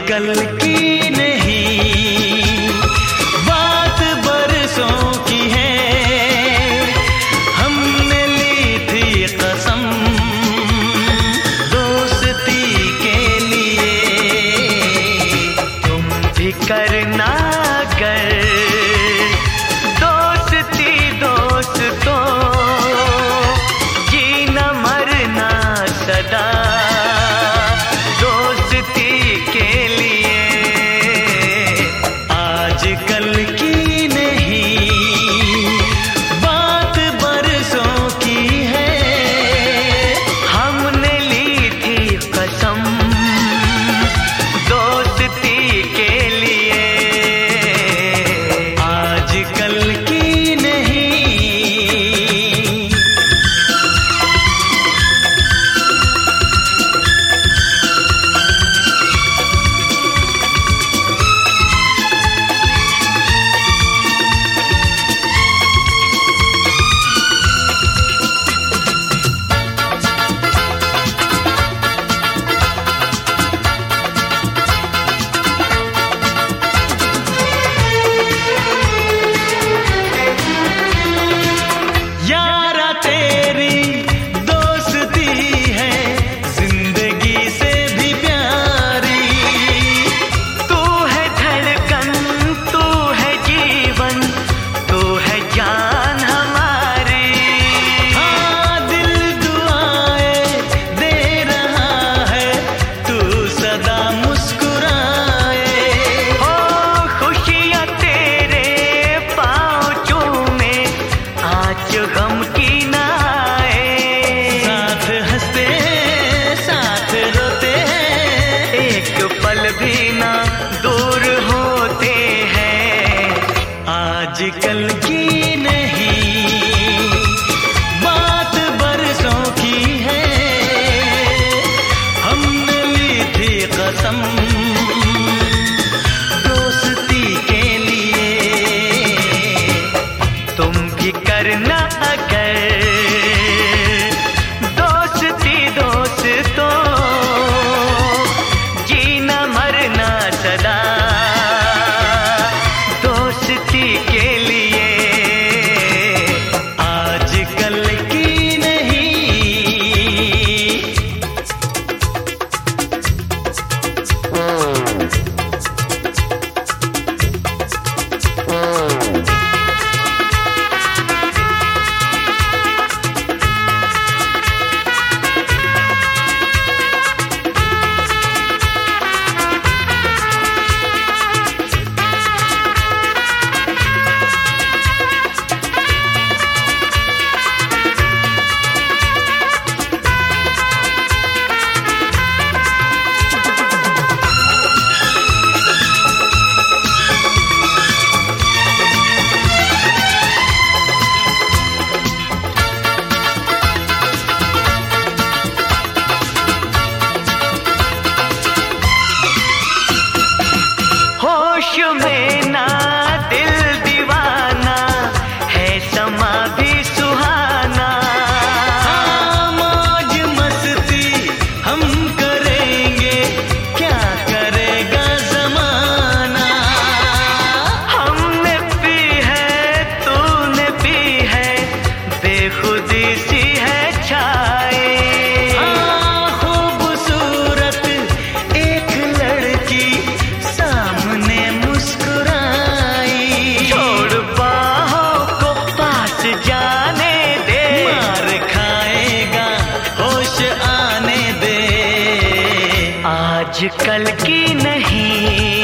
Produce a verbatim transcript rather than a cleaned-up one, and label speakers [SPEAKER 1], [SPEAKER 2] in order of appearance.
[SPEAKER 1] कल की नहीं, बात बरसों की है। हमने ली थी कसम दोस्ती के लिए, तुम भी करना कर दोस्ती दोस्तों, जीना मरना सदा आजकल की नहीं, बात बरसों की है। हमने ली थी कसम दोस्ती के लिए, तुम भी करना अगर दोस्ती दोस्तों, जीना मरना सदा दोस्ती के लिए, आजकल की नहीं। होश में ना दिल दीवाना है, समा भी सुहाना। हाँ, मौज मस्ती हम करेंगे, क्या करेगा जमाना। हमने पी है तूने पी है, बेखुदी सी है छाए। हाँ, खूबसूरत एक लड़की सामने मुस्कुराई, छोड़ बाहों को पास जाने दे, मार खाएगा होश आने दे। आजकल की नहीं,